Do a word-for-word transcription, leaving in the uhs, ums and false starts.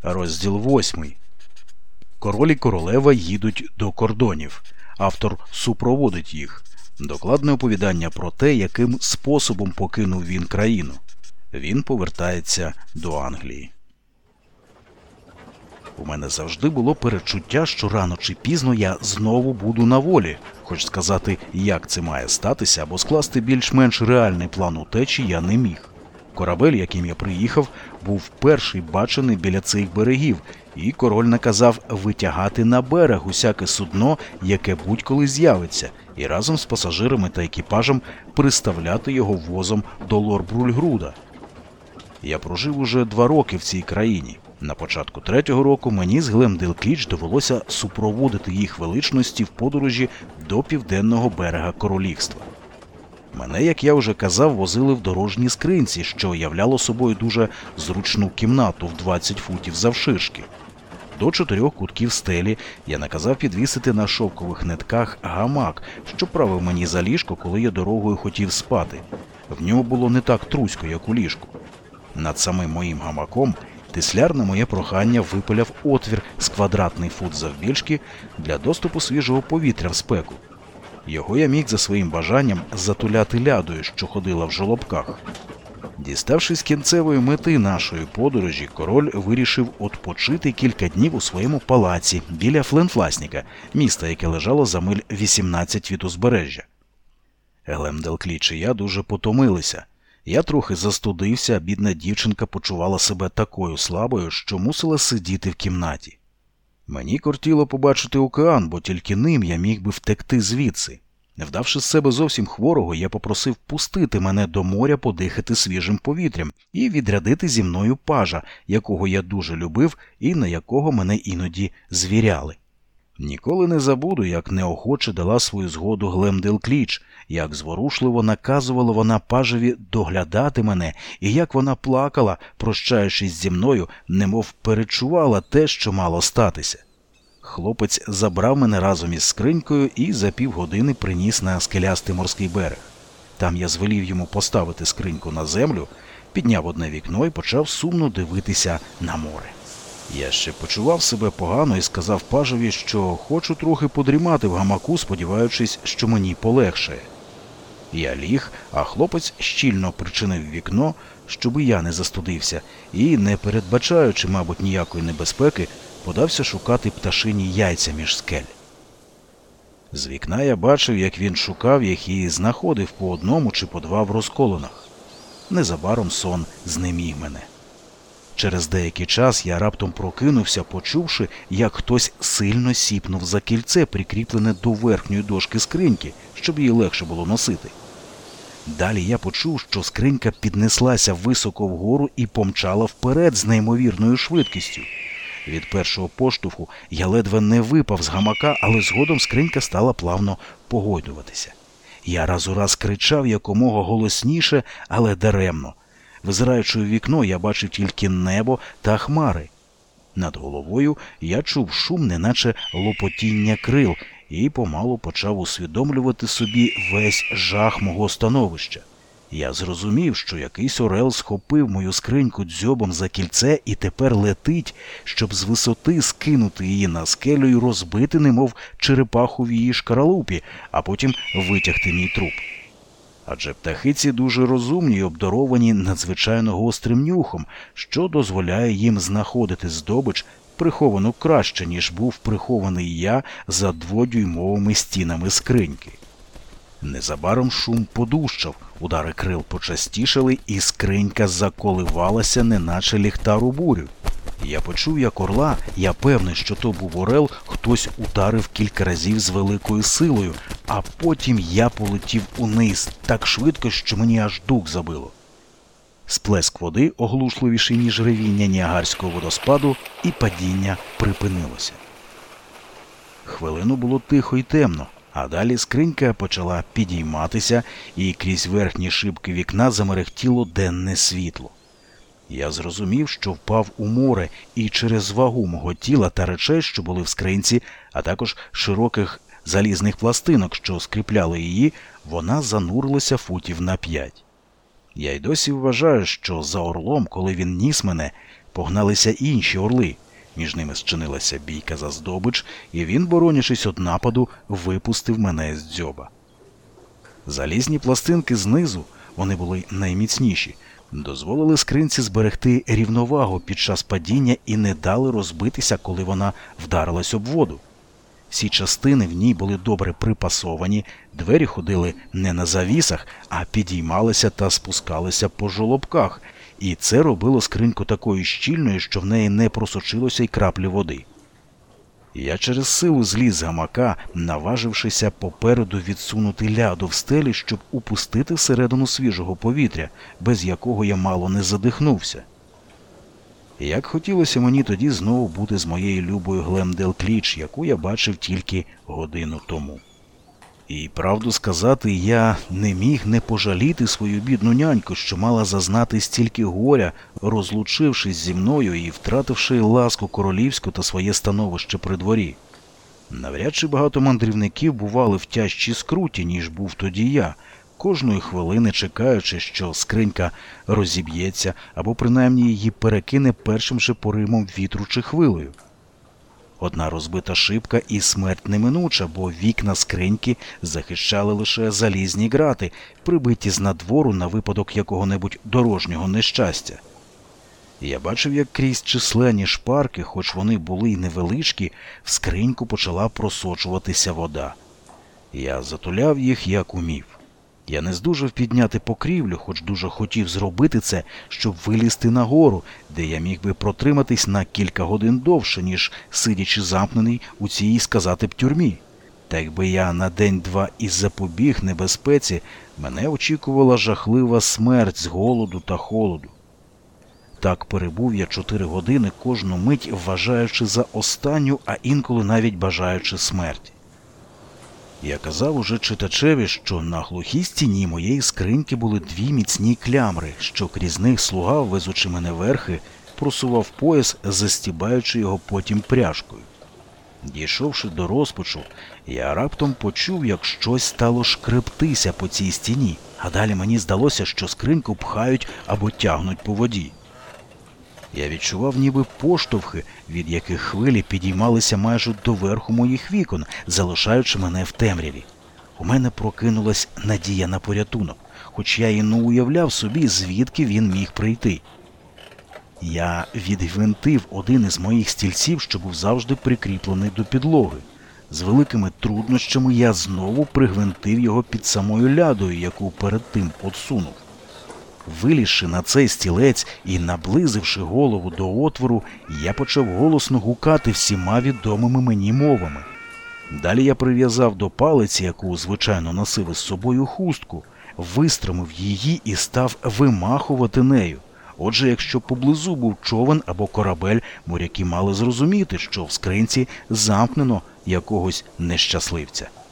Розділ восьмий. Король і королева їдуть до кордонів. Автор супроводить їх. Докладне оповідання про те, яким способом покинув він країну. Він повертається до Англії. У мене завжди було передчуття, що рано чи пізно я знову буду на волі. Хоч сказати, як це має статися, або скласти більш-менш реальний план утечі я не міг. Корабель, яким я приїхав, був перший бачений біля цих берегів, і король наказав витягати на берег усяке судно, яке будь-коли з'явиться, і разом з пасажирами та екіпажем приставляти його возом до Лорбрульгруда. Я прожив уже два роки в цій країні. На початку третього року мені з Глемдейл-Кліч довелося супроводити їх величності в подорожі до південного берега королівства. Мене, як я вже казав, возили в дорожній скринці, що являло собою дуже зручну кімнату в двадцять футів завширшки. До чотирьох кутків стелі я наказав підвісити на шовкових нитках гамак, що правив мені за ліжко, коли я дорогою хотів спати. В ньому було не так трусько, як у ліжку. Над самим моїм гамаком тисляр на моє прохання випиляв отвір з квадратний фут завбільшки для доступу свіжого повітря в спеку. Його я міг за своїм бажанням затуляти лядою, що ходила в жолобках. Діставшись кінцевої мети нашої подорожі, король вирішив отпочити кілька днів у своєму палаці біля Фленфласніка, міста, яке лежало за миль вісімнадцять від узбережжя. Глемдейл-Кліч і я дуже потомилися. Я трохи застудився, а бідна дівчинка почувала себе такою слабою, що мусила сидіти в кімнаті. Мені кортіло побачити океан, бо тільки ним я міг би втекти звідси. Не вдавши з себе зовсім хворого, я попросив пустити мене до моря подихати свіжим повітрям і відрядити зі мною пажа, якого я дуже любив і на якого мене іноді звіряли. Ніколи не забуду, як неохоче дала свою згоду Глемдейл-Кліч, як зворушливо наказувала вона пажеві доглядати мене, і як вона плакала, прощаючись зі мною, немов перечувала те, що мало статися. Хлопець забрав мене разом із скринькою і за півгодини приніс на скелястий морський берег. Там я звелів йому поставити скриньку на землю, підняв одне вікно і почав сумно дивитися на море. Я ще почував себе погано і сказав пажеві, що хочу трохи подрімати в гамаку, сподіваючись, що мені полегшає. Я ліг, а хлопець щільно причинив вікно, щоби я не застудився, і, не передбачаючи, мабуть, ніякої небезпеки, подався шукати пташині яйця між скель. З вікна я бачив, як він шукав їх і знаходив по одному чи по два в розколинах. Незабаром сон знеміг мене. Через деякий час я раптом прокинувся, почувши, як хтось сильно сіпнув за кільце, прикріплене до верхньої дошки скриньки, щоб її легше було носити. Далі я почув, що скринька піднеслася високо вгору і помчала вперед з неймовірною швидкістю. Від першого поштовху я ледве не випав з гамака, але згодом скринька стала плавно погойдуватися. Я раз у раз кричав якомога голосніше, але даремно. Визираючи у вікно, я бачив тільки небо та хмари. Над головою я чув шум, неначе лопотіння крил, і помалу почав усвідомлювати собі весь жах мого становища. Я зрозумів, що якийсь орел схопив мою скриньку дзьобом за кільце і тепер летить, щоб з висоти скинути її на скелю і розбити, немов черепаху в її шкаралупі, а потім витягти мій труп. Адже птахи ці дуже розумні і обдаровані надзвичайно гострим нюхом, що дозволяє їм знаходити здобич, приховану краще, ніж був прихований я за дводюймовими стінами скриньки. Незабаром шум подужчав, удари крил почастішали, і скринька заколивалася, неначе ліхтар у бурю. Я почув, як орла, я певний, що то був орел, хтось ударив кілька разів з великою силою, а потім я полетів униз так швидко, що мені аж дух забило. Сплеск води, оглушливіший, ніж ревіння Ніагарського водоспаду, і падіння припинилося. Хвилину було тихо й темно, а далі скринька почала підійматися, і крізь верхні шибки вікна замерехтіло денне світло. Я зрозумів, що впав у море, і через вагу мого тіла та речей, що були в скринці, а також широких залізних пластинок, що скріпляли її, вона занурилася футів на п'ять. Я й досі вважаю, що за орлом, коли він ніс мене, погналися інші орли. Між ними зчинилася бійка за здобич, і він, боронячись від нападу, випустив мене з дзьоба. Залізні пластинки знизу, вони були найміцніші, дозволили скринці зберегти рівновагу під час падіння і не дали розбитися, коли вона вдарилась об воду. Всі частини в ній були добре припасовані, двері ходили не на завісах, а підіймалися та спускалися по жолобках, і це робило скриньку такою щільною, що в неї не просочилося й краплі води. Я через силу зліз з гамака, наважившися попереду відсунути ляду в стелі, щоб упустити всередину свіжого повітря, без якого я мало не задихнувся. Як хотілося мені тоді знову бути з моєю любою Глен Делкліч, яку я бачив тільки годину тому. І, правду сказати, я не міг не пожаліти свою бідну няньку, що мала зазнати стільки горя, розлучившись зі мною і втративши ласку королівську та своє становище при дворі. Навряд чи багато мандрівників бували в тяжчій скруті, ніж був тоді я, кожної хвилини чекаючи, що скринька розіб'ється або принаймні її перекине першим же поривом вітру чи хвилею. Одна розбита шибка і смерть неминуча, бо вікна скриньки захищали лише залізні грати, прибиті з надвору на випадок якого-небудь дорожнього нещастя. Я бачив, як крізь численні шпарки, хоч вони були й невеличкі, в скриньку почала просочуватися вода. Я затуляв їх, як умів. Я не здужав підняти покрівлю, хоч дуже хотів зробити це, щоб вилізти нагору, де я міг би протриматись на кілька годин довше, ніж сидячи замкнений у цій, сказати б, тюрмі. Та якби я на день-два і запобіг небезпеці, мене очікувала жахлива смерть з голоду та холоду. Так перебув я чотири години, кожну мить вважаючи за останню, а інколи навіть бажаючи смерті. Я казав уже читачеві, що на глухій стіні моєї скриньки були дві міцні клямри, що крізь них слуга, везучи мене верхи, просував пояс, застібаючи його потім пряжкою. Дійшовши до розпачу, я раптом почув, як щось стало шкребтися по цій стіні, а далі мені здалося, що скриньку пхають або тягнуть по воді. Я відчував ніби поштовхи, від яких хвилі підіймалися майже до верху моїх вікон, залишаючи мене в темряві. У мене прокинулась надія на порятунок, хоч я і не уявляв собі, звідки він міг прийти. Я відгвинтив один із моїх стільців, що був завжди прикріплений до підлоги. З великими труднощами я знову пригвинтив його під самою лядою, яку перед тим одсунув. Вилізши на цей стілець і наблизивши голову до отвору, я почав голосно гукати всіма відомими мені мовами. Далі я прив'язав до палиці, яку, звичайно, носив із собою, хустку, вистромив її і став вимахувати нею. Отже, якщо поблизу був човен або корабель, моряки мали зрозуміти, що в скринці замкнено якогось нещасливця.